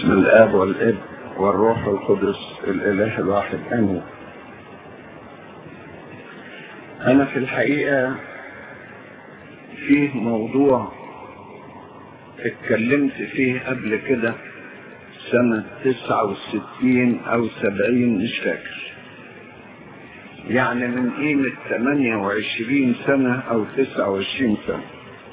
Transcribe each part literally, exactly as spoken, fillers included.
باسم الآب والابن والروح القدس الإله الواحد آمين. أنا في الحقيقة فيه موضوع اتكلمت فيه قبل كده سنة تسعة وستين أو سبعين مش فاكر، يعني من قيمة ثمانية وعشرين سنة أو تسعة وعشرين سنة،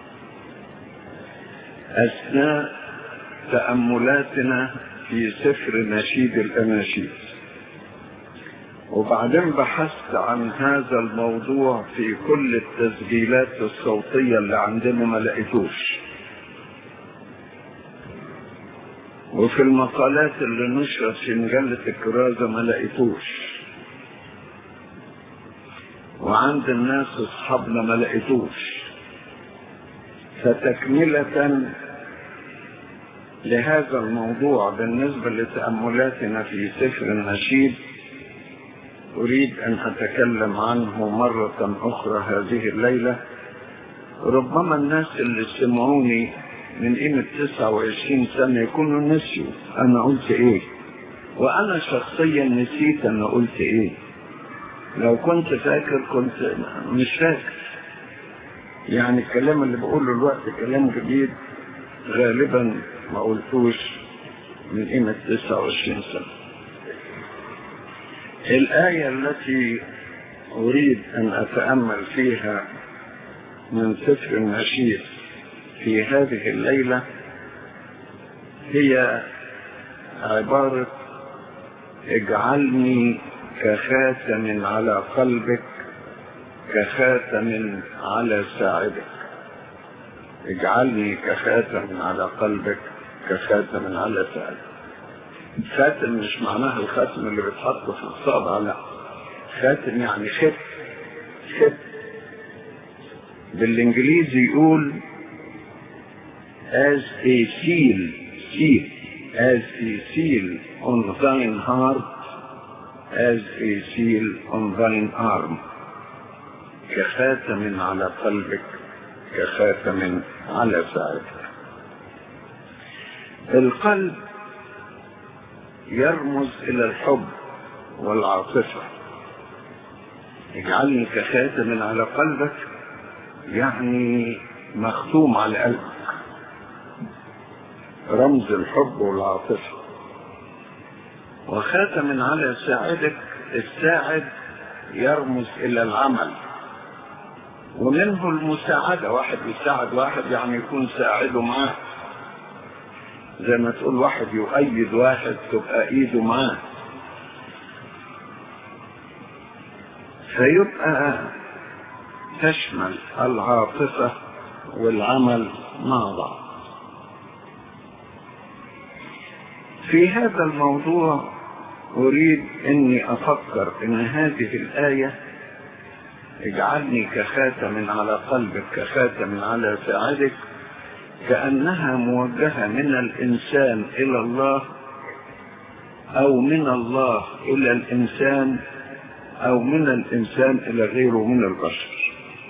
أثناء تأملاتنا في سفر نشيد الأناشيد. وبعدين بحثت عن هذا الموضوع في كل التسجيلات الصوتية اللي عندنا ما لقيتوش، وفي المقالات اللي نشرت في مجلة الكرازة ما لقيتوش، وعند الناس اصحابنا ما لقيتوش. فتكملة لهذا الموضوع بالنسبة لتأملاتنا في سفر النشيد أريد أن أتكلم عنه مرة أخرى هذه الليلة. ربما الناس اللي سمعوني من قيمة تسعة وعشرين سنة يكونوا نسيوا أنا قلت إيه، وأنا شخصيا نسيت أنا قلت إيه. لو كنت فاكر كنت مش فاكر، يعني الكلام اللي بقوله الوقت كلام جديد غالبا ما قلتوش من قيمة تسعة وعشرين سنة. الآية التي أريد أن أتأمل فيها من سفر النشيد في هذه الليلة هي عبارة: اجعلني كخاتم على قلبك كخاتم على ساعدك. اجعلني كخاتم على قلبك كخاتم على ساعدك. خاتم مش معناها الخاتم اللي بيتحط في الصابع، لا، خاتم يعني خت خت بالانجليزي يقول as a seal seal as a seal on thine heart as a seal on thine arm. كخاتم على قلبك كخاتم على ساعدك. القلب يرمز إلى الحب والعاطفة. اجعلني كخاتم على قلبك يعني مختوم على قلبك، رمز الحب والعاطفة. وخاتم على ساعدك، الساعد يرمز إلى العمل، ومنه المساعدة. واحد يساعد واحد يعني يكون ساعده معاه، زي ما تقول واحد يؤيد واحد تبقى ايده معاه. فيبقى تشمل العاطفة والعمل مع بعض. في هذا الموضوع أريد أني أفكر أن هذه الآية اجعلني كخاتم على قلبك كخاتم على ساعدك كأنها موجهة من الإنسان إلى الله، أو من الله إلى الإنسان، أو من الإنسان إلى غيره من البشر.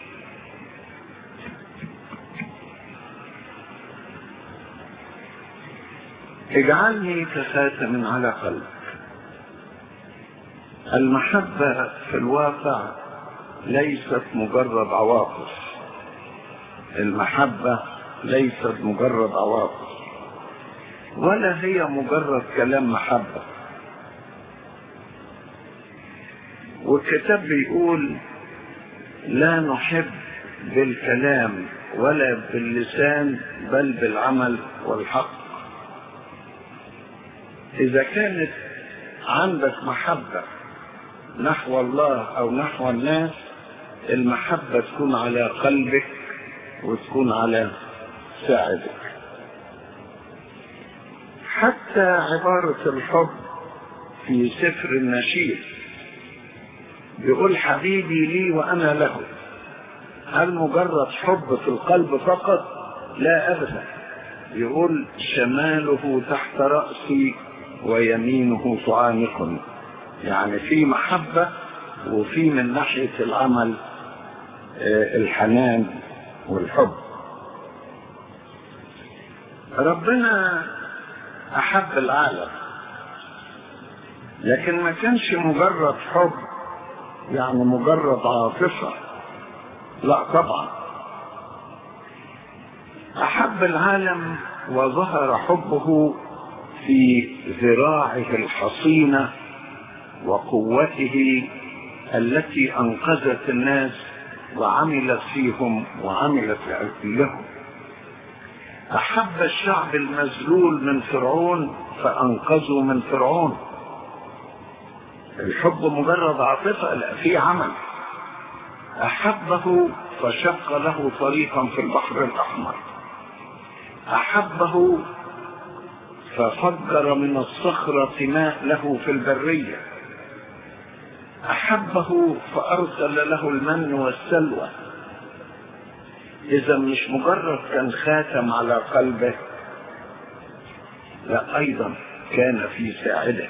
اجعلني كخاتم على قلبك. المحبة في الواقع ليست مجرد عواطف. المحبة ليست مجرد عواطف، ولا هي مجرد كلام محبة. والكتاب بيقول لا نحب بالكلام ولا باللسان بل بالعمل والحق. إذا كانت عندك محبة نحو الله أو نحو الناس، المحبة تكون على قلبك وتكون على ساعدك. حتى عبارة الحب في سفر النشيد بيقول حبيبي لي وأنا له. هل مجرد حب في القلب فقط؟ لا أبدا. يقول شماله تحت رأسي ويمينه تعانقني. يعني في محبة وفي من ناحية العمل الحنان والحب. ربنا أحب العالم، لكن ما كانش مجرد حب يعني مجرد عاطفة، لا طبعا. أحب العالم وظهر حبه في ذراعه الحصينة وقوته التي أنقذت الناس وعملت فيهم وعملت لهم. أحب الشعب المذلول من فرعون فأنقذوا من فرعون. الحب مجرد عاطفة، لا، في عمل. أحبه فشق له طريقا في البحر الأحمر. أحبه ففجر من الصخرة ماء له في البرية. أحبه فأرسل له المن والسلوى. إذا مش مجرد كان خاتم على قلبه، لا، أيضا كان في ساعده.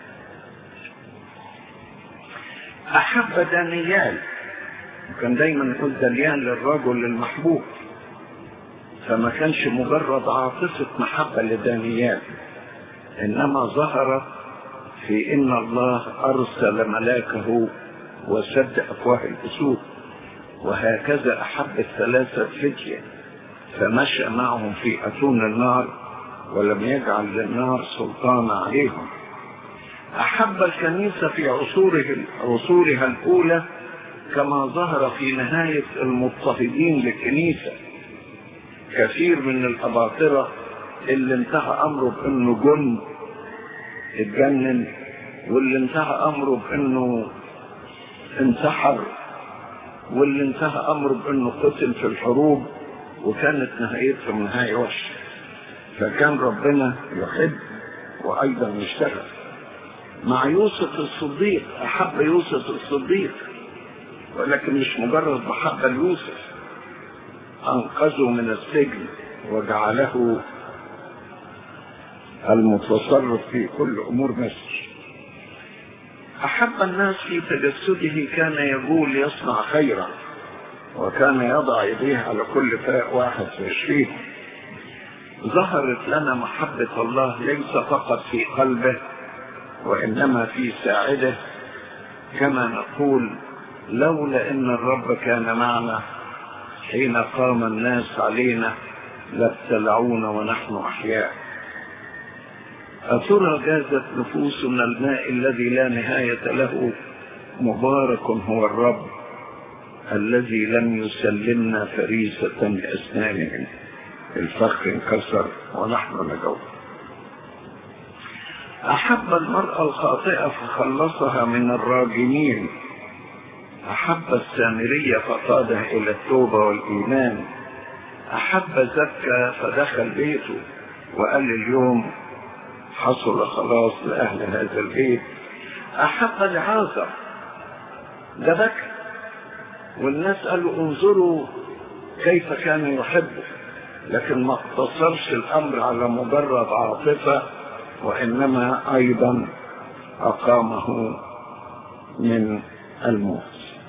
أحب دانيال، كان دايما يقول دانيال للرجل المحبوب، فما كانش مجرد عاطفة محبة لدانيال، إنما ظهرت في إن الله أرسل ملاكه وسد أفواه الأسود. وهكذا أحب الثلاثة فتية فمشى معهم في أتون النار ولم يجعل للنار سلطان عليهم. أحب الكنيسة في عصوره عصورها الأولى كما ظهر في نهاية المضطهدين للكنيسة. كثير من الأباطرة اللي انتهى أمره بأنه جن اتجنن، واللي انتهى أمره بأنه انتحر، واللي انتهى أمره بأنه قتل في الحروب، وكانت نهايتهم نهاية وحشة. فكان ربنا يحب وأيضا يشتغل. مع يوسف الصديق، أحب يوسف الصديق، ولكن مش مجرد محبة ليوسف، أنقذه من السجن وجعله المتصرف في كل أمور مصر. أحب الناس في تجسده، كان يقول يصنع خيرا، وكان يضع يديه على كل فاء واحد وعشرين. ظهرت لنا محبة الله ليس فقط في قلبه وإنما في ساعده، كما نقول لولا إن الرب كان معنا حين قام الناس علينا لابتلعونا ونحن أحياء. أترى جازت نفوسنا الماء الذي لا نهاية له؟ مبارك هو الرب الذي لم يسلمنا فريسة لأسنانهم. الفخ انكسر ونحن نجوع. أحب المرأة الخاطئة فخلصها من الراجمين. أحب السامرية فقادها إلى التوبة والإيمان. أحب زكا فدخل بيته وقال اليوم حصل خلاص لأهل هذا البيت. أحب العازر، ده بكى والناس قالوا انظروا كيف كان يحبه، لكن ما اقتصرش الأمر على مجرد عاطفة، وإنما أيضا أقامه من الموت.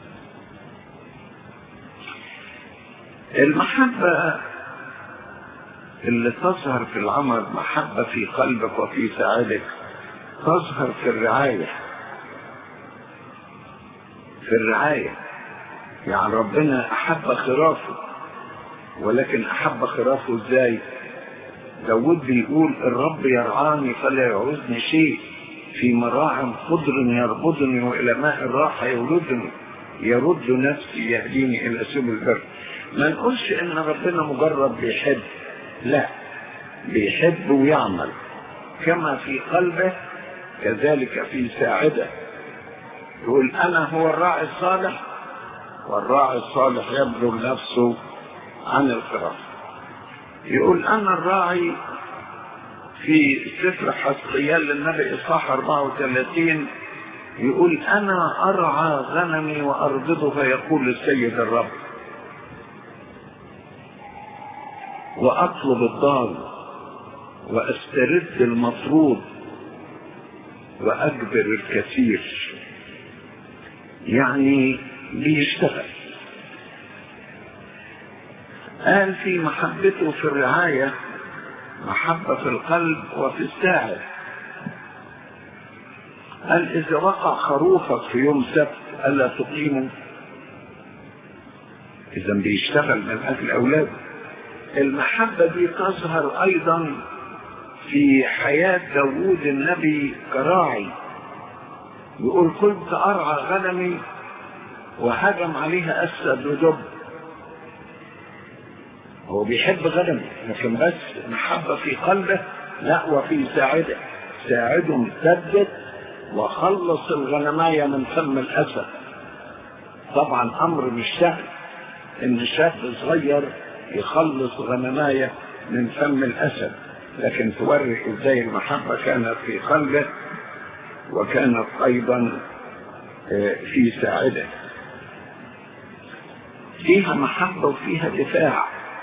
المحبة اللي تظهر في العمل، محبة في قلبك وفي ساعدك، تظهر في الرعاية. في الرعاية يعني ربنا أحب خرافه، ولكن أحب خرافه إزاي؟ داود بيقول الرب يرعاني فلا يعوزني شيء، في مراع خضر يربضني وإلى ماء الراحة يوردني، يرد نفسي يهديني إلى سبل البر. ما نقولش إن ربنا مجرد بيحب، لا، بيحب ويعمل كما في قلبه كذلك في ساعده. يقول أنا هو الراعي الصالح، والراعي الصالح يبذل نفسه عن الخراف. يقول أنا الراعي في سفر حزقيال للنبي إصحاح أربعة وثلاثين، يقول أنا أرعى غنمي وأربضها يقول السيد الرب، وأطلب الضال وأسترد المطرود وأجبر الكثير. يعني بيشتغل. قال في محبته في الرعاية محبة في القلب وفي الساعد. قال إذا وقع خروفك في يوم سبت ألا تقيمه؟ إذا بيشتغل من أجل أولاده. المحبة دي تظهر أيضا في حياة داوود النبي كراعي، يقول كنت أرعى غنمي وهجم عليها أسد ودب. هو بيحب غنمه، لكن بس محبة في قلبه لا، وفي ساعده. ساعده امتدت وخلص الغنماية من فم الأسد. طبعا أمر مش سهل إن شاب صغير يخلص غنماية من فم الأسد، لكن توري إزاي المحبة كانت في قلبه وكانت أيضا في ساعده. فيها محبة وفيها دفاع.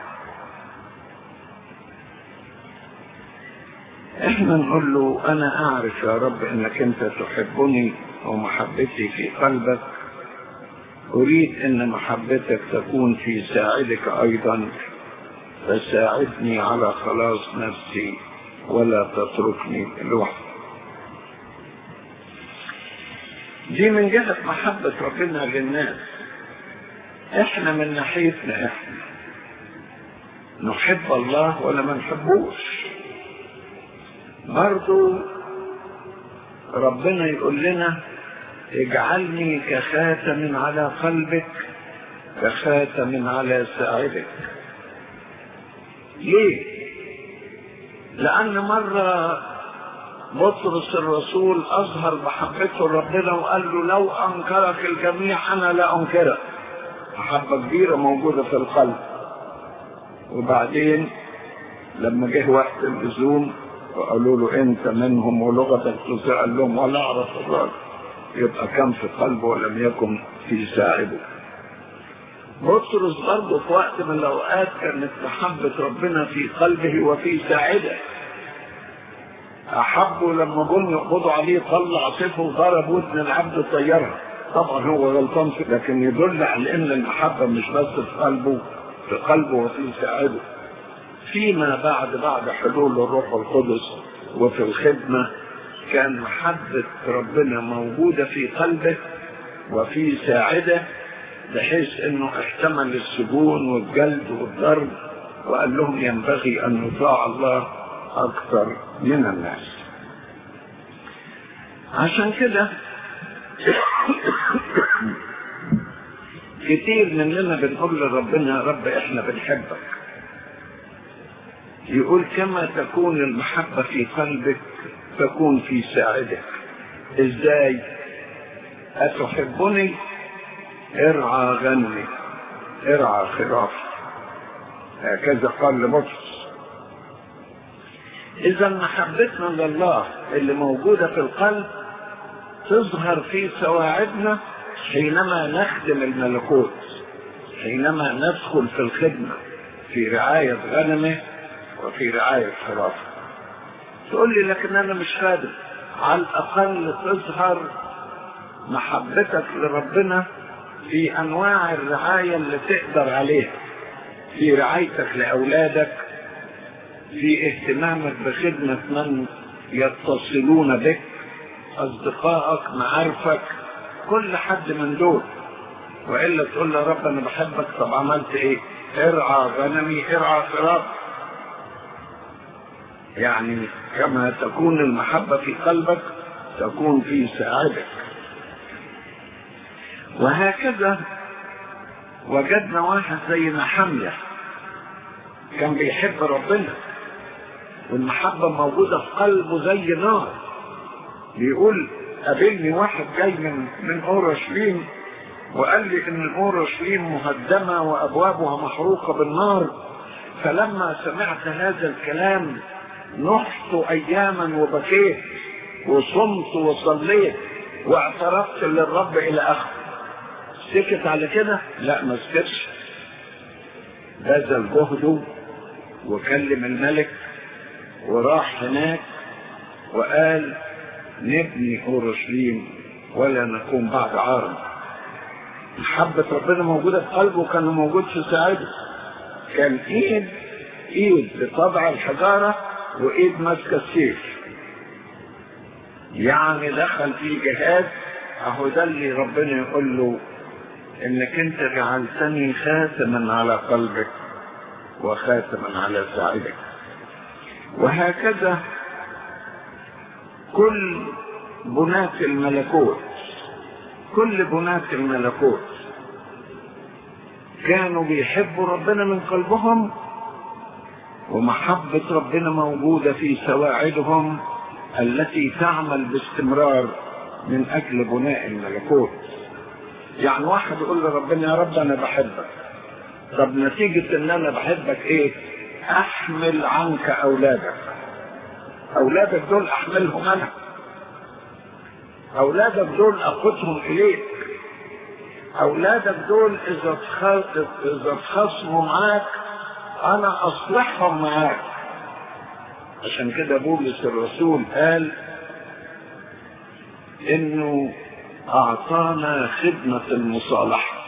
احنا نقول له انا اعرف يا رب انك انت تحبني ومحبتي في قلبك، اريد ان محبتك تكون في ساعدك ايضا، فساعدني على خلاص نفسي ولا تتركني لوحدي. دي من جهة محبة ربنا للناس. احنا من ناحيتنا احنا نحب الله ولا ما نحبوش؟ برضو ربنا يقول لنا اجعلني كخاتم على قلبك كخاتم على ساعدك. ليه؟ لأن مرة بطرس الرسول أظهر محبته لربنا وقال له لو أنكرك الجميع أنا لا أنكرك. محبة كبيرة موجودة في القلب. وبعدين لما جه وقت اللزوم وقالوا له انت منهم ولغتك تزعل، قال لهم ولا اعرف الراجل. يبقى كان في قلبه ولم يكن في ساعده. بطرس برضه في وقت من الاوقات كانت محبة ربنا في قلبه وفي ساعده. احبوا لما جم يقبضوا عليه طلع سيفه وضرب ودن العبد طيرها. طبعا هو غلطان فيه، لكن يدل على ان المحبة مش بس في قلبه، في قلبه وفي ساعده. فيما بعد بعد حلول الروح القدس وفي الخدمة كان محبة ربنا موجودة في قلبه وفي ساعده، بحيث انه احتمل السجون والجلد والضرب وقال لهم ينبغي ان نطاع الله اكثر من الناس. عشان كده كتير مننا بنقول لربنا يا رب احنا بنحبك. يقول كما تكون المحبة في قلبك تكون في ساعدك. ازاي؟ أتحبني؟ ارعى غنمي، ارعى خرافي. هكذا قال لبطرس. إذا محبتنا لله اللي موجودة في القلب تظهر في سواعدنا حينما نخدم الملكوت، حينما ندخل في الخدمة في رعاية غنمه وفي رعاية خرافه. تقول لي لكن أنا مش خادم. على الأقل تظهر محبتك لربنا في أنواع الرعاية اللي تقدر عليها، في رعايتك لأولادك، في اهتمامك بخدمة من يتصلون بك، أصدقائك، معارفك، كل حد من دول. وإلا تقول له رب أنا بحبك، طب عملت إيه؟ ارعى غنمي، ارعى خرافي. يعني كما تكون المحبة في قلبك تكون في ساعدك. وهكذا وجدنا واحد زي نحمية كان بيحب ربنا والمحبة موجودة في قلبه زي نار. بيقول قابلني واحد جاي من من اورشليم وقال لي ان اورشليم مهدمة وابوابها محروقة بالنار. فلما سمعت هذا الكلام نحت اياما وبكيت وصمت وصليت واعترفت للرب الى اخره. سكت على كده؟ لا، ما سكتش، بذل جهده وكلم الملك وراح هناك وقال نبني اورشليم ولا نكون بعد عار. محبة ربنا موجودة في قلبه وكان موجود في ساعده. كان ايد ايد بطبع الحجارة وايد ماسكه السيف، يعني دخل في جهاد. اهو ده اللي ربنا يقول له انك انت جعلتني خاتما على قلبك وخاتما على ساعدك. وهكذا كل بناة الملكوت، كل بناة الملكوت كانوا بيحبوا ربنا من قلبهم، ومحبة ربنا موجودة في سواعدهم التي تعمل باستمرار من اجل بناء الملكوت. يعني واحد يقول لربنا يا رب انا بحبك، طب نتيجة ان انا بحبك ايه؟ احمل عنك اولادك. اولادك دول احملهم انا، اولادك دول اخذهم اليك، اولادك دول اذا اذا اتخاصموا معاك انا اصلحهم معاك. عشان كده بولس الرسول قال انه اعطانا خدمة المصالحة،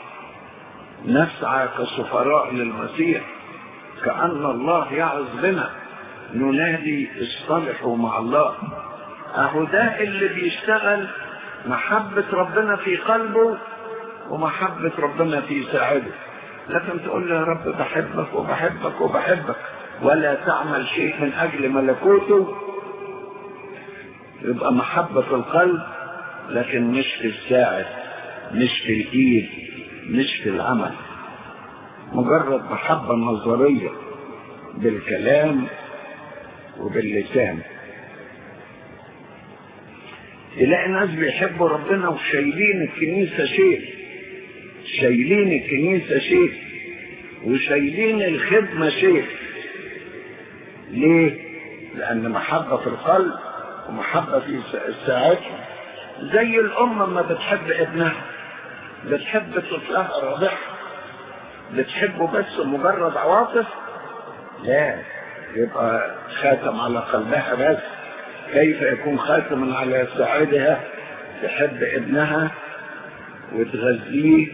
نسعى كسفراء للمسيح، كأن الله يعظ بنا، ننادي اصطلحوا مع الله. اهو ده اللي بيشتغل محبة ربنا في قلبه ومحبة ربنا في ساعده. لكن تقول له يا رب بحبك وبحبك وبحبك ولا تعمل شيء من اجل ملكوته، يبقى محبة في القلب لكن مش في الساعد، مش في الايد، مش في العمل، مجرد محبة نظرية بالكلام وباللسان. تلاقي ناس بيحبوا ربنا وشايلين الكنيسة شيء، شايلين الكنيسة شيء وشايلين الخدمة شيء. ليه؟ لأن محبة في القلب ومحبة في ساعتها. زي الأم ما بتحب ابنها، بتحب طفلها رضيعها، بتحبه بس مجرد عواطف؟ لا، يبقى خاتم على قلبها بس. كيف يكون خاتم على ساعدها؟ تحب ابنها وتغذيه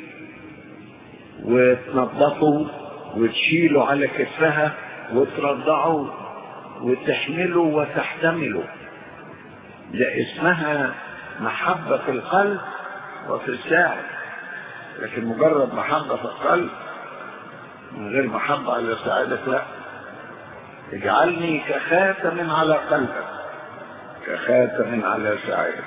وتنظفه وتشيله على كتفها وترضعه وتحمله وتحتمله. ده اسمها محبة في القلب وفي الساعد. لكن مجرد محبة في القلب من غير محبة على ساعدك لا. اجعلني كخاتم على قلبك كخاتم على ساعدك.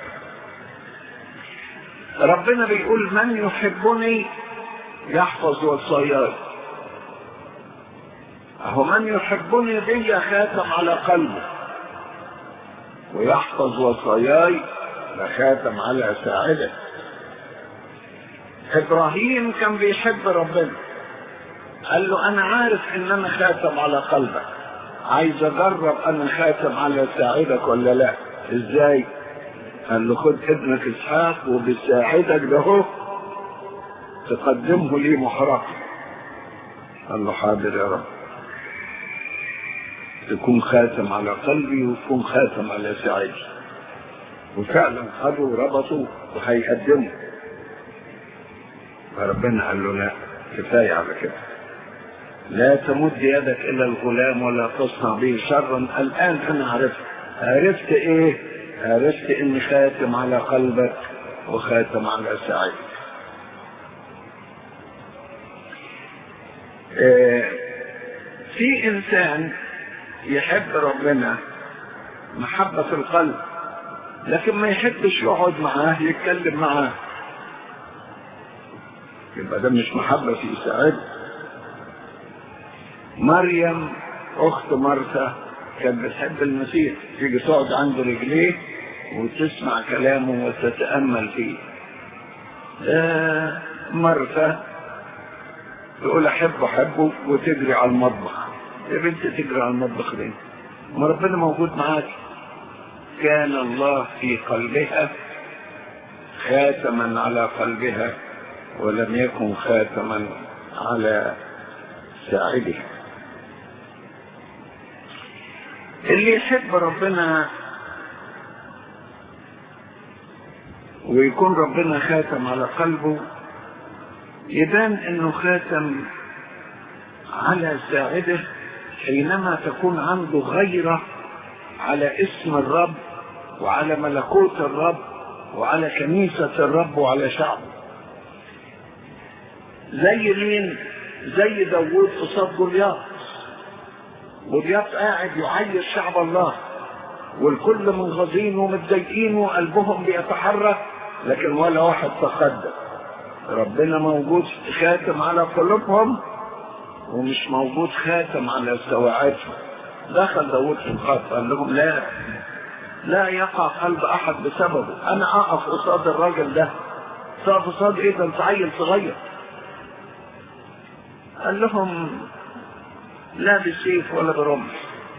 ربنا بيقول من يحبني يحفظ وصاياي. اهو من يحبني بي خاتم على قلبه ويحفظ وصاياي لخاتم على ساعده. ابراهيم كان بيحب ربنا، قال له انا عارف ان انا خاتم على قلبك، عايز اجرب انا خاتم على ساعدك ولا لا. ازاي؟ قال له خد ابنك اسحاق وبساعدك ده هو تقدمه لي محرقا. قال له حاضر يا رب، تكون خاتم على قلبي وتكون خاتم على ساعدي. وفعلا خدوا وربطوا وهيقدموا. فربنا قال له لا، كفايه على كده، لا تمد يدك الى الغلام ولا تصنع به شرا. الان انا عرفت. عرفت ايه؟ عرفت اني خاتم على قلبك وخاتم على ساعدك. اه في انسان يحب ربنا محبة في القلب لكن ما يحبش يقعد معاه يتكلم معاه، يبقى ده مش محبة في ساعده. مريم اخت مرثا كانت بتحب المسيح، تيجي تقعد عند رجليه وتسمع كلامه وتتأمل فيه. ده مرثا تقول احبه احبه وتجري على المطبخ. يا بنت تجري على المطبخ ليه؟ ما ربنا موجود معاك. كان الله في قلبها خاتما على قلبها ولم يكن خاتما على ساعدها. اللي يحب ربنا ويكون ربنا خاتم على قلبه يبان انه خاتم على ساعده حينما تكون عنده غيرة على اسم الرب وعلى ملكوت الرب وعلى كنيسة الرب وعلى شعبه. زي مين؟ زي داوود قصاد جولياث. جولياث قاعد يعير شعب الله، والكل منغزين ومتضايقين وقلبهم بيتحرك، لكن ولا واحد تقدم. ربنا موجود خاتم على قلوبهم ومش موجود خاتم على سواعدهم. دخل داوود في الخط قال لهم لا لا يقع قلب احد بسببه، انا اقف قصاد الراجل ده. تقف قصاد ايه؟ ده انت عيل صغير. قال لهم لا بسيف ولا برمح،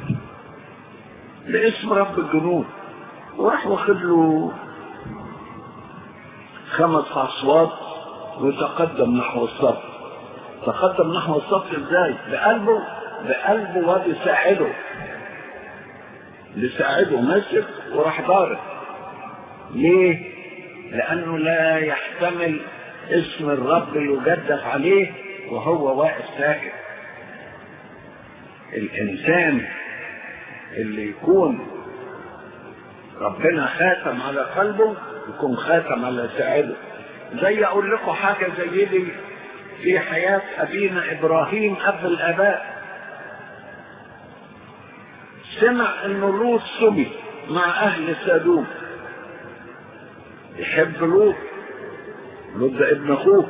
باسم رب الجنود. وراح واخد له خمس حصوات وتقدم نحو الصف. تقدم نحو الصف ازاي؟ بقلبه بقلبه وبساعده بساعده مسك وراح ضارب. ليه؟ لانه لا يحتمل اسم الرب يجدف عليه وهو واقف ساكت. الانسان اللي يكون ربنا خاتم على قلبه يكون خاتم على ساعده. زي اقول لكم حاجه زي دي في حياه ابينا ابراهيم اب الاباء. سمع ان لوط سبي مع اهل سدوم. يحب لوط، لوط ده ابن اخوه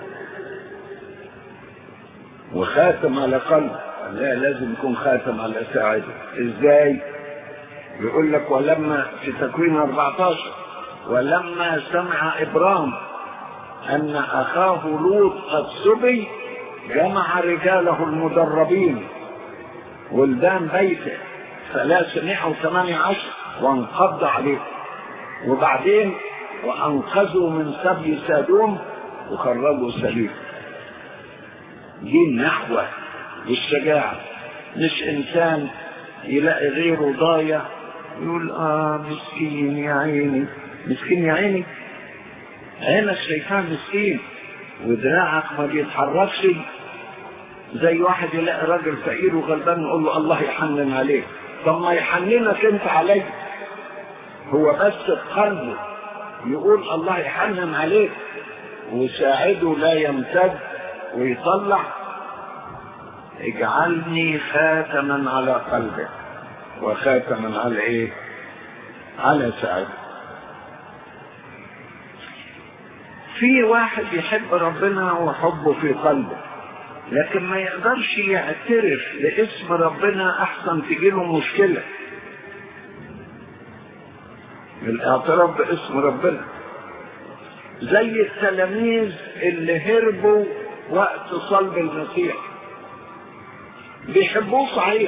وخاتم على قلبه. لا، لازم يكون خاتم على ساعده. ازاي؟ يقول لك ولما في تكوين أربعة عشر ولما سمع ابرام ان اخاه لوط قد سبي جمع رجاله المدربين ولدان بيته ثلاثمائة وثمانية عشر وانقض عليه. وبعدين وانقذوا من سبي سادوم وخرجوا سليم. دي النحوة والشجاعة، مش انسان يلاقي غيره ضايع يقول اه مسكين يا عيني. مسكين يا عيني؟ عينك شايفاه مسكين ودراعك ما بيتحركش. زي واحد يلاقي راجل فقير وغلبان يقول له الله يحنن عليك. طب ما يحننك انت عليك. هو بس بقلبه يقول الله يحنن عليك وساعده لا يمتد ويطلع. اجعلني خاتما على قلبك وخاتما على ايه؟ على ساعده. في واحد يحب ربنا وحبه في قلبه لكن ما يقدرش يعترف باسم ربنا، احسن تجيله مشكلة. الاعتراف باسم ربنا زي التلاميذ اللي هربوا وقت صلب المسيح. بيحبوه صحيح،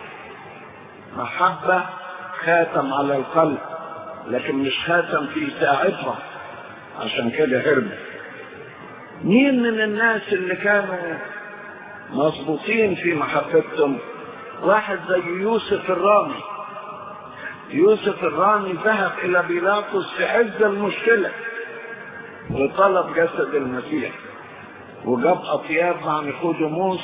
محبة خاتم على القلب لكن مش خاتم في ساعتها، عشان كده هربوا. مين من الناس اللي كانوا مظبوطين في محبتهم؟ واحد زي يوسف الرامي. يوسف الرامي ذهب الى بيلاطس في عز المشكلة وطلب جسد المسيح وجاب اطياب مع نيقوديموس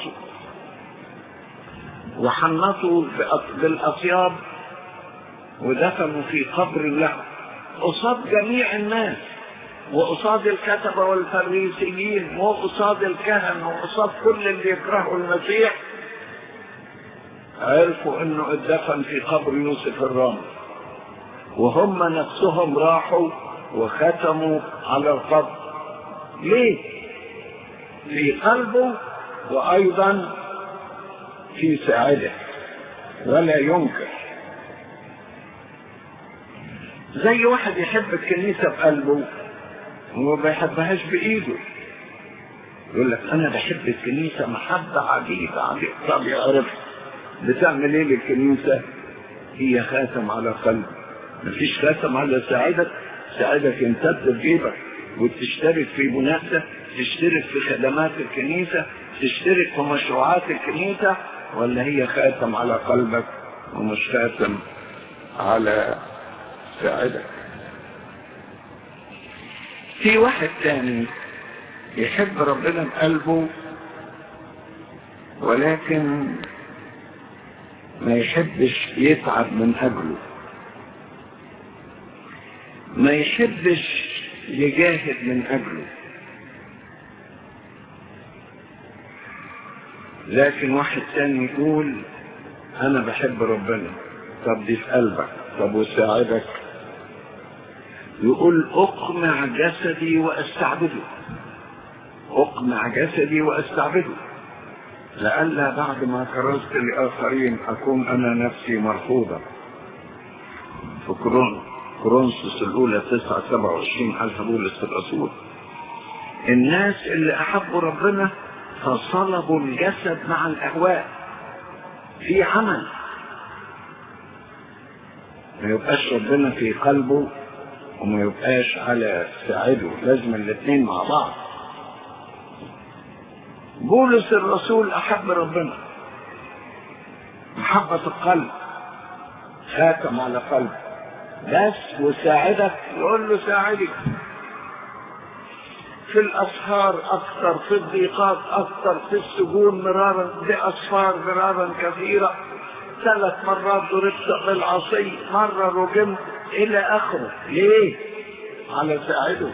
وحنطوا بالاطياب ودفنوا في قبر له قصاد جميع الناس وقصاد الكتبة والفريسيين وقصاد الكهنة وقصاد كل اللي يكرهوا المسيح. عرفوا انه اتدفن في قبر يوسف الرامي وهم نفسهم راحوا وختموا على القبر. ليه؟ في قلبه وايضا في ساعده ولا ينكر. زي واحد يحب الكنيسة بقلبه وما بيحبهاش بايده. يقول لك انا بحب الكنيسة محبة عجيبة عجيبة. طب يعرف بتعمل ايه للكنيسة؟ هي خاتم على قلبك. مفيش خاتم على ساعدك. ساعدك يمتد في جيبك وتشترك في بنائها، تشترك في خدمات الكنيسة، تشترك في مشروعات الكنيسة، ولا هي خاتم على قلبك ومش خاتم على ساعدك؟ في واحد تاني يحب ربنا بقلبه ولكن ما يحبش يتعب من أجله، ما يحبش يجاهد من أجله. لكن واحد تاني يقول أنا بحب ربنا. طب دي في قلبك، طب وساعدك؟ يقول أقمع جسدي وأستعبده، أقمع جسدي وأستعبده لئلا بعد ما كرست لآخرين أكون أنا نفسي مرفوضة. في كورنثوس الأولى تسعة سبعة وعشرين قال بولس الرسول الناس اللي أحبوا ربنا فصلبوا الجسد مع الأهواء في عمل. ما يبقاش ربنا في قلبه وما يبقاش على ساعده، لازم الاثنين مع بعض. بولس الرسول أحب ربنا محبة القلب، خاتم على قلب بس، وساعدك يقول له ساعدك في الأسفار أكثر، في الضيقات أكثر، في السجون مرارا بأسفار مرارا كثيرة، ثلاث مرات ضربت بالعصي، مرة رجمت إلى آخره. ليه؟ على ساعده.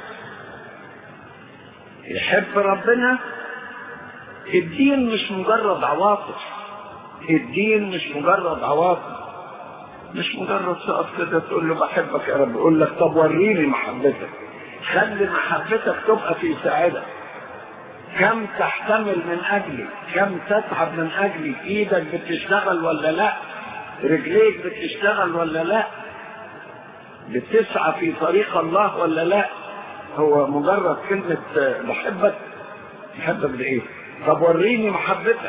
يحب ربنا. الدين مش مجرد عواطف، الدين مش مجرد عواطف، مش مجرد تقف كده تقول له بحبك يا رب، يقول لك طب وريني محبتك، خلي محبتك تبقى في سعادة. كم تحتمل من أجلي، كم تتعب من أجلي، إيدك بتشتغل ولا لا، رجليك بتشتغل ولا لا، بتسعى في طريق الله ولا لا. هو مجرد كلمة بحبك، بحبك بإيه؟ طب وريني محبتك.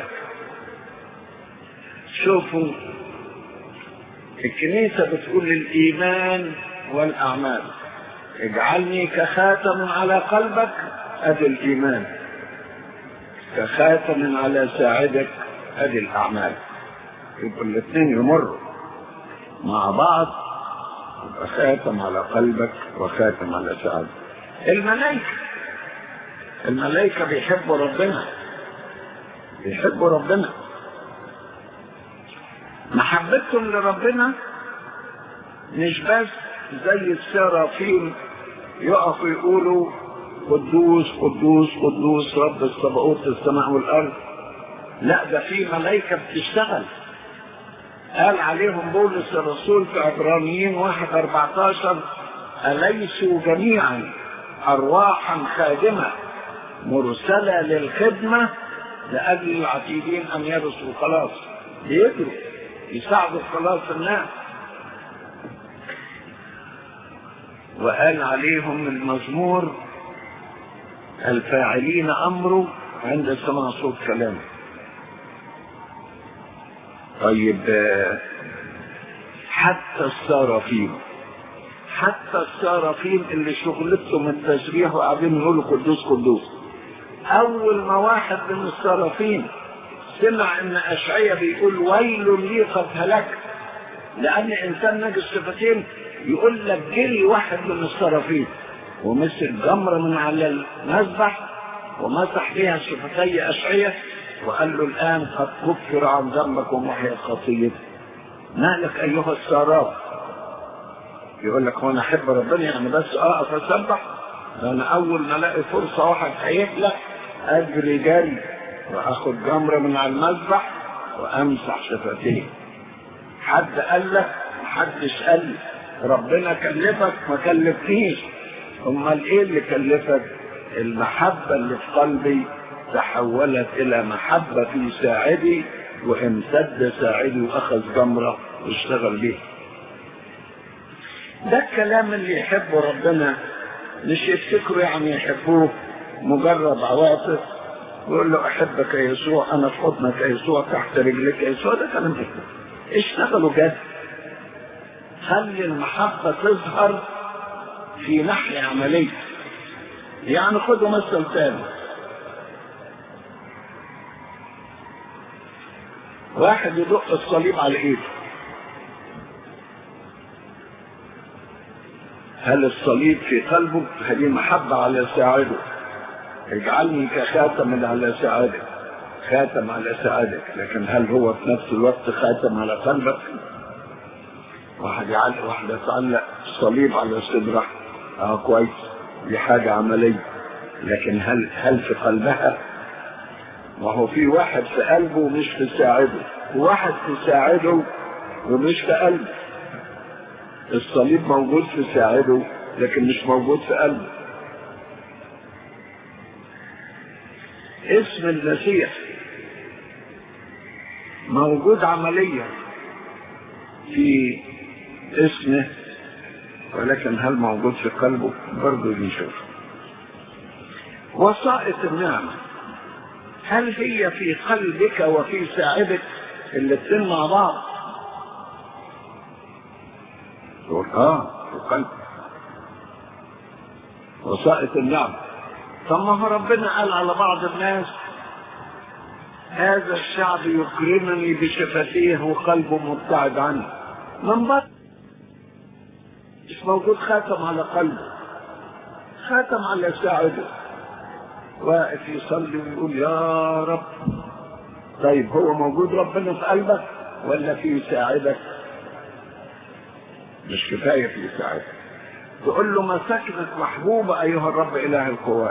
شوفوا الكنيسة بتقول الإيمان والأعمال، اجعلني كخاتم على قلبك، أدي الإيمان، كخاتم على ساعدك، أدي الأعمال. يبقوا الاثنين يمروا مع بعض، يبقى خاتم على قلبك وخاتم على ساعدك. الملائكة الملائكة بيحبوا ربنا، بيحبوا ربنا. محبتهم لربنا مش بس زي السرافيم يقفوا يقولوا قدوس قدوس قدوس رب السبعوت السماء والارض، لا ده في ملائكة بتشتغل. قال عليهم بولس الرسول في عبرانيين واحد أربعتاشر أليسوا جميعا أرواحا خادمة مرسلة للخدمة لأجل العتيدين أن يرثوا الخلاص، بيجروا يساعدوا خلاص الناس. وقال عليهم المزمور الفاعلين أمره عند سماع صوت كلامه. طيب حتى السرافيم، حتى السرافيم اللي شغلتهم التسبيح وقاعدين يقولوا قدوس قدوس، أول ما واحد من السرافيم سمع ان اشعياء بيقول ويل لي قد هلكت لان انسان نجس شفتين، يقول لك جري واحد من السرافيم ومسك جمرة من على المذبح ومسح بها شفتي اشعياء وقال له الان قد كفر عن ذنبك ومحي خطيتك. مالك ايها السراف؟ يقول لك وانا احب ربنا يعني بس اقف اسبح؟ انا اول ما الاقي فرصه واحد هيهلك اجري جري واخد جمرة من على المذبح وامسح شفتيه. حد قال لك؟ محدش قال لي. ربنا كلفك؟ ما كلفنيش. امال ايه اللي كلفك؟ المحبة اللي في قلبي تحولت الى محبة في ساعدي، وامتد ساعدي واخذ جمرة واشتغل بيها. ده الكلام اللي يحبه ربنا، مش يفتكروا يعني يحبوه مجرد عواطف، يقول له احبك يا يسوع، انا في حضنك يا يسوع، تحت رجلك يا يسوع. ده كلام حكمة. اشتغلوا جد، خلي المحبة تظهر في ناحية عملية. يعني خدوا مثل ثاني، واحد يدق الصليب على ايده، هل الصليب في قلبه؟ هذه محبة على ساعده، اجعلني كخاتم على ساعدك، خاتم على سعادك، لكن هل هو في نفس الوقت خاتم على قلبك؟ واحد يعلق واحدة تعلق صليب على صدرها، اه كويس، دي حاجة عملية، لكن هل هل في قلبها؟ وهو في واحد في قلبه ومش في ساعده، وواحد في ساعده ومش في قلبه. الصليب موجود في ساعده لكن مش موجود في قلبه. اسم المسيح موجود عمليا في اسمه، ولكن هل موجود في قلبه؟ برضه نشوف. وسائط النعمة هل هي في قلبك وفي ساعدك الاتنين مع بعض؟ تقول اه في قلبك. وسائط النعمة، طب ما هو ربنا قال على بعض الناس هذا الشعب يكرمني بشفتيه وقلبه مبتعد عني. من بطل مش موجود خاتم على قلبه، خاتم على ساعده، واقف يصلي ويقول يا رب. طيب هو موجود ربنا في قلبك ولا في ساعدك؟ مش كفاية في ساعدك. تقول له مساكنك محبوبة أيها الرب إله القوات.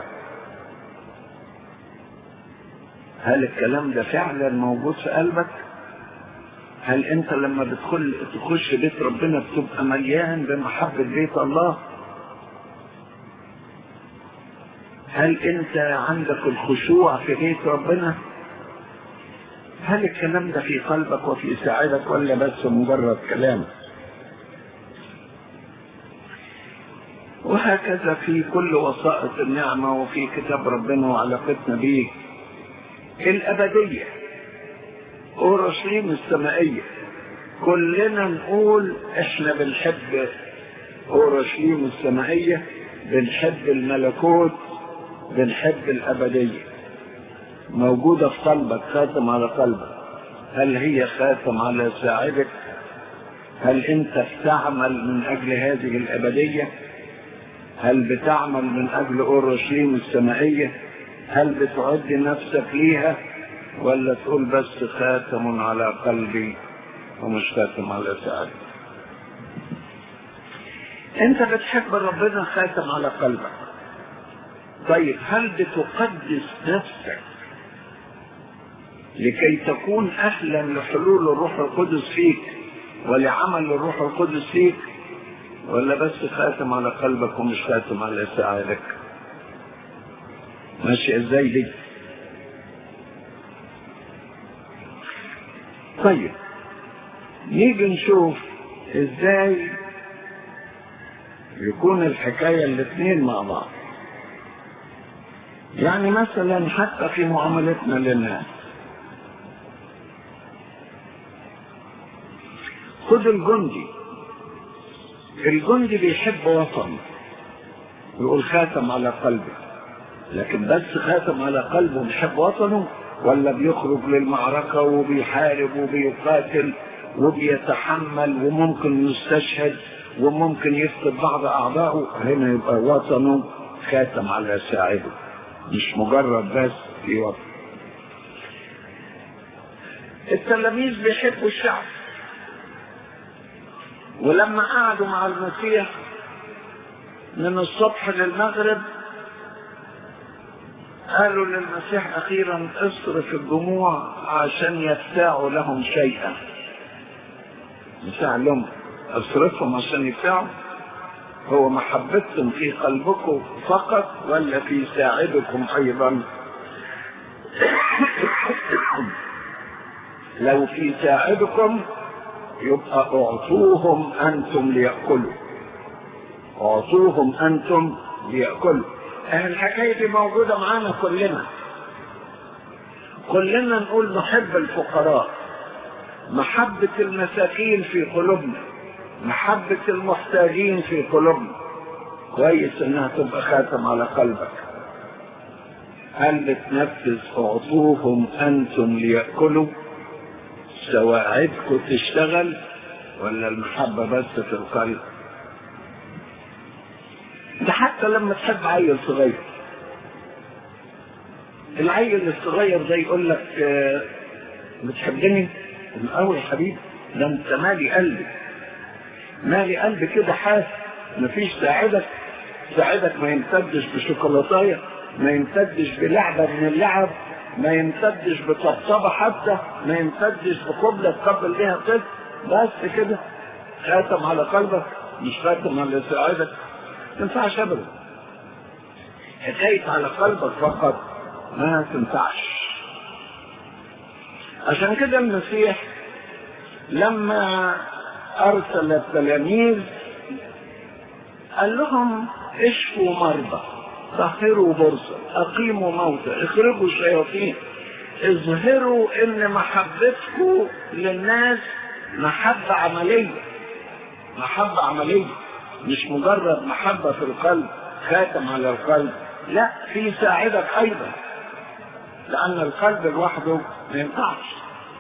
هل الكلام ده فعلا موجود في قلبك؟ هل انت لما بتدخل تخش بيت ربنا بتبقى مليان بمحبة بيت الله؟ هل انت عندك الخشوع في بيت ربنا؟ هل الكلام ده في قلبك وفي ساعدك ولا بس مجرد كلام؟ وهكذا في كل وسائط النعمة وفي كتاب ربنا وعلاقتنا بيه. الأبدية، أورشليم السمائية، كلنا نقول احنا بنحب أورشليم السمائية، بنحب الملكوت، بنحب الأبدية. موجودة في قلبك، خاتم على قلبك. هل هي خاتم على ساعدك؟ هل انت بتعمل من اجل هذه الأبدية؟ هل بتعمل من اجل أورشليم السمائية؟ هل بتعد نفسك ليها ولا تقول بس خاتم على قلبي ومش خاتم على ساعدي؟ انت بتحب ربنا، خاتم على قلبك. طيب هل بتقدس نفسك لكي تكون اهلا لحلول الروح القدس فيك ولعمل الروح القدس فيك، ولا بس خاتم على قلبك ومش خاتم على ساعدك؟ ماشي ازاي دي؟ طيب نيجي نشوف ازاي يكون الحكاية الاثنين مع بعض. يعني مثلا حتى في معاملتنا للناس، خد الجندي. الجندي بيحب وطنه، يقول خاتم على قلبه، لكن بس خاتم على قلبه بيحب وطنه، ولا بيخرج للمعركة وبيحارب وبيقاتل وبيتحمل وممكن يستشهد وممكن يفقد بعض أعضائه؟ هنا يبقى وطنه خاتم على ساعده، مش مجرد بس في وطن. التلاميذ بيحبوا الشعب، ولما قعدوا مع المسيح من الصبح للمغرب قالوا للمسيح أخيرا اصرف الجموع عشان يدفعوا لهم شيئا. المسيح لهم اصرفهم عشان يدفعوا. هو محبتكم في قلبكم فقط ولا في ساعدكم أيضا؟ لو في ساعدكم يبقى اعطوهم أنتم ليأكلوا، اعطوهم أنتم ليأكلوا. الحكاية دي موجودة معانا كلنا. كلنا نقول نحب الفقراء، محبة المساكين في قلوبنا، محبة المحتاجين في قلوبنا. كويس انها تبقى خاتم على قلبك. هل بتنفذ اعطوهم انتم ليأكلوا؟ سواعدكم تشتغل ولا المحبة بس في القلب؟ ده حتى لما تحب عيل صغير العيل الصغير ده يقول لك آه بتحبني؟ الأول يا حبيبي ده انت مالي قلبي، مالي قلبي كده حاسس، مفيش ساعدك ساعدك ما يمتدش بشوكولاتايه، ما يمتدش بلعبه من اللعب، ما يمتدش بطبطبه حتى، ما يمتدش بقبله تقبل بيها طفل، بس كده خاتم على قلبك مش خاتم على ساعدك، ما تنفعش ابدا. حكايه على قلبك فقط ما تنفعش. عشان كده المسيح لما ارسل التلاميذ قال لهم اشفوا مرضى، طهروا برصا، اقيموا موتى، اخرجوا الشياطين، اظهروا ان محبتكم للناس محبة عملية، محبة عملية مش مجرد محبة في القلب خاتم على القلب، لا في ساعدك ايضا، لان القلب لوحده ما ينفعش.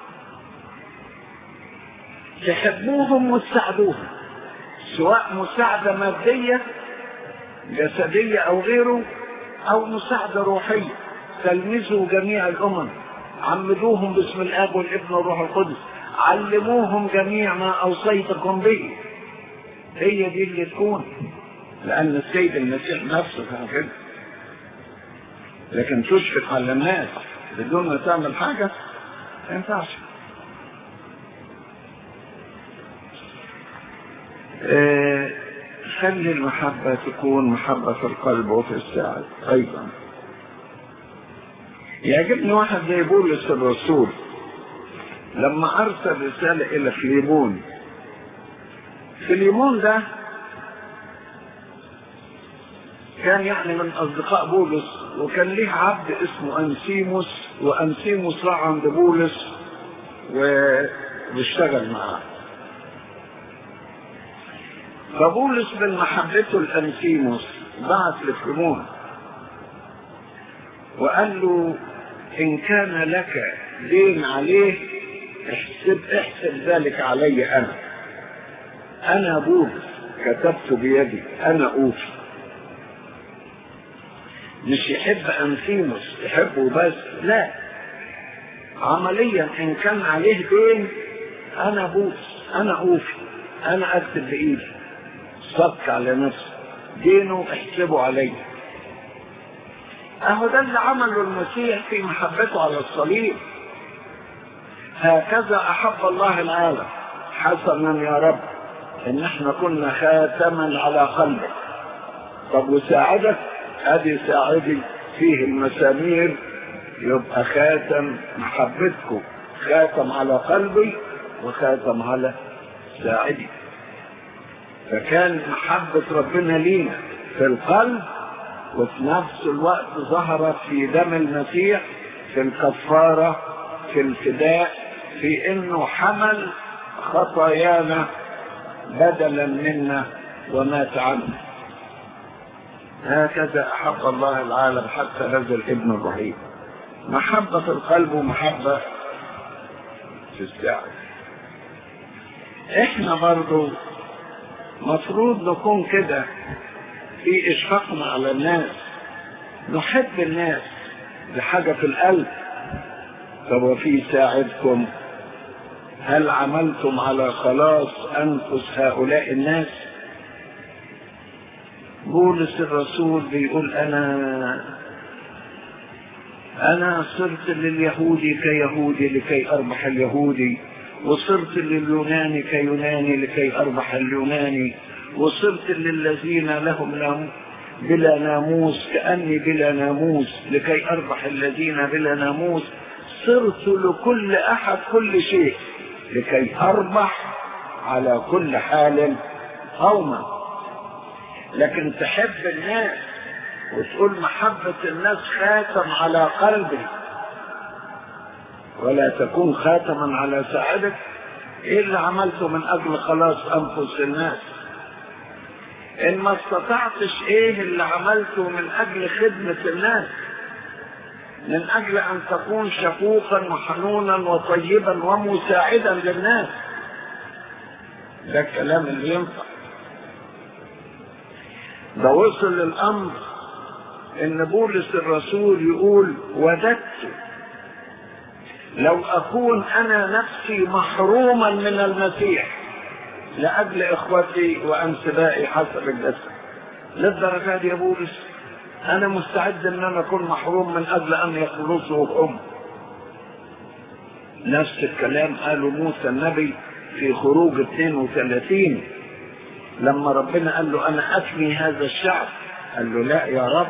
تحبوهم وتساعدوهم، سواء مساعدة مادية جسدية او غيره، او مساعدة روحية. تلمذوا جميع الامم، عمدوهم باسم الاب والابن والروح القدس، علموهم جميع ما اوصيتكم به. هي دي اللي تكون، لان السيد المسيح نفسه كان كده. لكن تشفق على الناس بدون ما تعمل حاجة ما ينفعش. آه خلي المحبة تكون محبة في القلب وفي الساعد أيضا. يعجبني واحد زي بولس الرسول لما أرسل رسالة إلى فيليمون. فيليمون ده كان يعني من أصدقاء بولس، وكان ليه عبد اسمه أنسيموس، وأنسيموس راح عند بولس واشتغل معاه. فبولس من محبته لأنسيموس بعت لفيليمون وقال له إن كان لك دين عليه احسب احسب ذلك علي أنا. أنا بولس كتبت بيدي، أنا أوفي. مش يحب أنسيموس يحبه بس، لا، عمليا إن كان عليه دين أنا بولس، أنا أوفي، أنا أكتب بإيدي، صك على نفسه، دينه احسبه عليه. اهو ده اللي عمله المسيح في محبته على الصليب. هكذا احب الله العالم، حسنا يا رب ان احنا كنا خاتما على قلبك. طب وساعدك، ادي ساعدي فيه المسامير، يبقى خاتم محبتكم، خاتم على قلبي وخاتم على ساعدي. فكان محبة ربنا لينا في القلب، وفي نفس الوقت ظهرت في دم المسيح، في الكفارة، في الفداء، في انه حمل خطايانا بدلا منا ومات عنا. هكذا احب الله العالم حتى هذا الابن الوحيد. محبة في القلب ومحبة في الساعة. احنا برضو مفروض نكون كده في اشفاقنا على الناس، نحب الناس لحاجة في القلب. طب وفي ساعدكم هل عملتم على خلاص انفس هؤلاء الناس؟ بولس الرسول بيقول انا انا صرت لليهودي كيهودي لكي اربح اليهودي، وصرت لليوناني كيوناني لكي اربح اليوناني، وصرت للذين لهم ناموس بلا ناموس كأني بلا ناموس لكي اربح الذين بلا ناموس. صرت لكل احد كل شيء لكي اربح على كل حال قوما. لكن تحب الناس وتقول محبة الناس خاتم على قلبي ولا تكون خاتما على ساعدك، ايه اللي عملته من اجل خلاص انفس الناس؟ ان ما استطعتش ايه اللي عملته من اجل خدمة الناس، من اجل ان تكون شفوقا وحنونا وطيبا ومساعدا للناس؟ ده الكلام اللي ينفع. ده وصل الامر ان بولس الرسول يقول وددت لو اكون انا نفسي محروما من المسيح لاجل اخوتي وانسبائي حسب الجسد. للدرجه دي يا بولس انا مستعد ان انا اكون محروم من اجل ان يخلصوا هم. نفس الكلام قاله موسى النبي في خروج اثنين وثلاثين لما ربنا قال له انا افني هذا الشعب، قال له لا يا رب،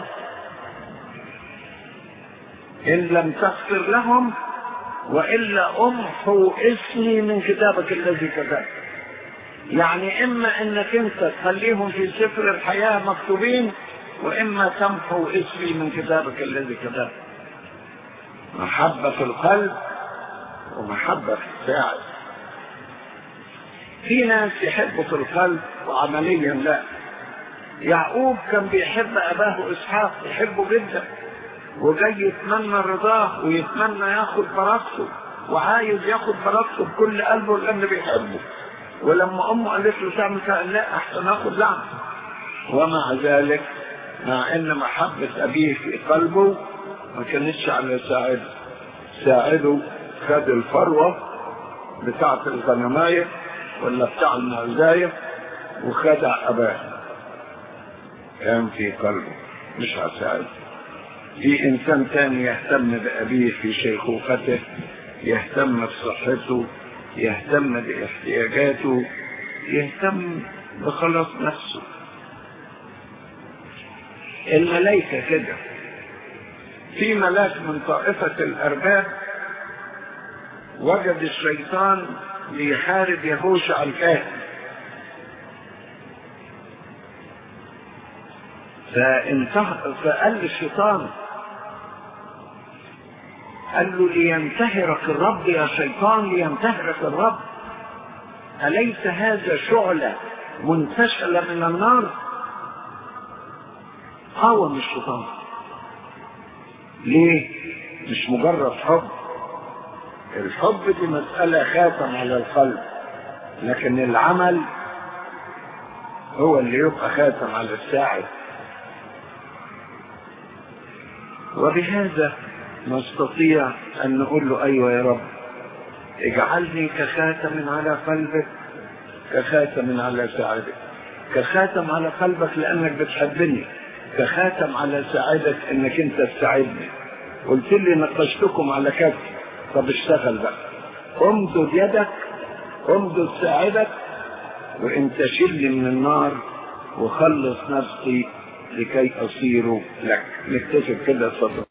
ان لم تغفر لهم والا امحو اسمي من كتابك الذي كتبت. يعني اما انك انت تخليهم في سفر الحياه مكتوبين، واما تمحو اسمي من كتابك الذي كتبت. محبه في القلب ومحبه في الساعد. في ناس يحبوا في القلب وعمليا لا. يعقوب كان بيحب اباه اسحاق، يحبه جدا، وجاي يتمنى رضاه ويتمنى ياخد بركته، وعايز ياخد بركته بكل قلبه لانه بيحبه. ولما امه قالت له تعمل كده لا، احسن اخد لعنه. ومع ذلك مع ان محبه ابيه في قلبه ما كانتش على ساعده. ساعده خد الفروه بتاعه الغنمايه ولا بتاع المعزايه وخدع اباه. كان في قلبه مش على ساعده. في انسان تاني يهتم بابيه في شيخوخته، يهتم بصحته، يهتم باحتياجاته، يهتم بخلاص نفسه. الملائكة كده. في ملاك من طائفة الأرباب وجد الشيطان ليحارب يهوشع الكاهن، فقال الشيطان قال له لينتهرك الرب يا شيطان، لينتهرك الرب، أليس هذا شعلة منتشلة من النار؟ قاوم الشيطان. ليه؟ مش مجرد حب. الحب دي مسألة خاتم على القلب، لكن العمل هو اللي يبقى خاتم على الساعد. وبهذا نستطيع أن نقول له أيوة يا رب، اجعلني كخاتم على قلبك، كخاتم على ساعدك. كخاتم على قلبك لأنك بتحبني، كخاتم على ساعدك أنك أنت تساعدني. قلت لي نقشتكم على كفي، طب اشتغل بقى، امدد يدك، امدد ساعدك، وانت شلني من النار وخلص نفسي لكي أصير لك. نكتشف كده صدق.